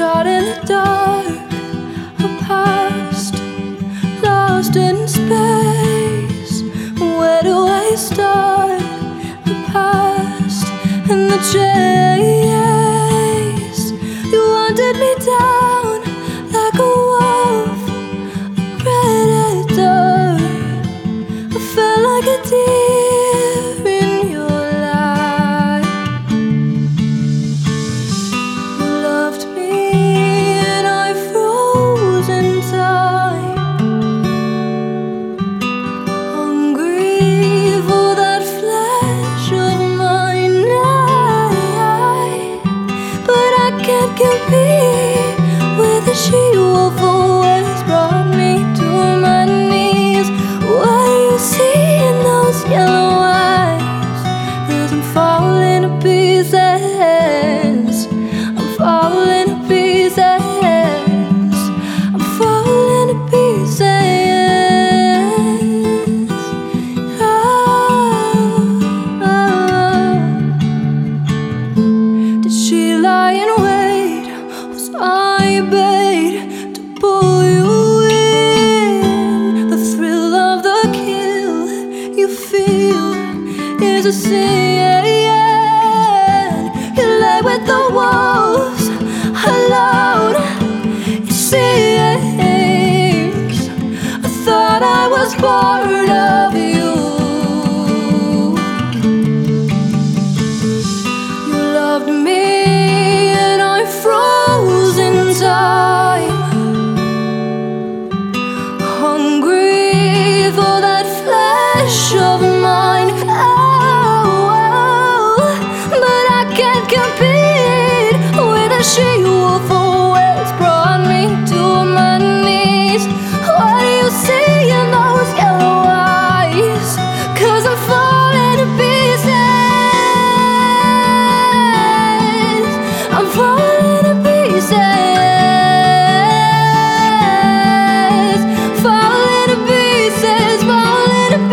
shot in the dark, a past lost in space. Where do I start? The past and the chase. You wanted me down like a wolf, a predator. I felt like a deer in your life. You loved me and I froze in time, hungry for that flesh of mine. But I can't compete with the she-wolf who always brought me to my knees. What do you see in those yellow eyes? 'Cause I'm falling to pieces. I'm falling to pieces. I'm falling to pieces. Oh. Did she lie in wait? Was I bait to pull you in? The thrill of the kill you feel is a sin. You lay with the wolves alone. It seems I thought I was part of you. You loved me and I froze in time, hungry for that flesh of mine. Oh, but I can't compete with a she-wolf who always brought me to my knees. What do you see in those yellow eyes? 'Cause I'm falling to pieces. I'm falling to pieces. Falling to pieces. Falling to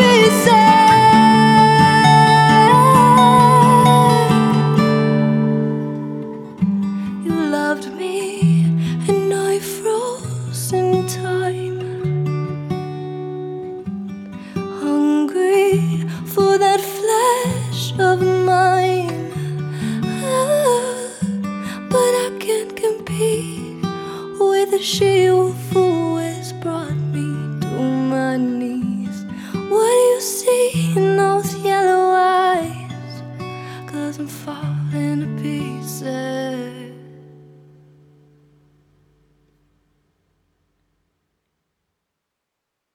pieces. You loved me and I froze in time, hungry for that flesh of mine. But I can't compete with the she-wolf who always brought me to my knees. What do you see in